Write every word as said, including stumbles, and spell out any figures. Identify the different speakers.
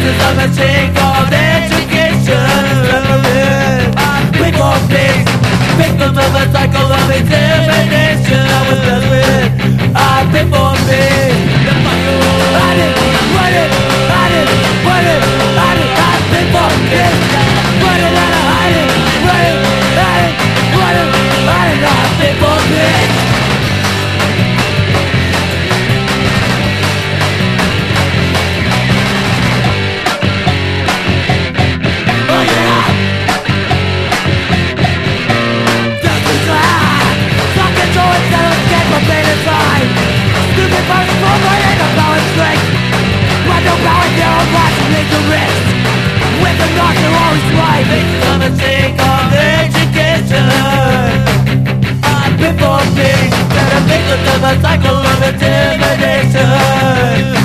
Speaker 1: Victims of a thing called education. People pigs, victims of a cycle of intimidation. I was desperate, I've been for me. I didn't want it, I didn't want it, I didn't, I've been for this. Want it, I didn't hide it, want it, I didn't want it, I didn't, I've been for this. Victims of a thing called education. I've been for things that are victims of a cycle of intimidation.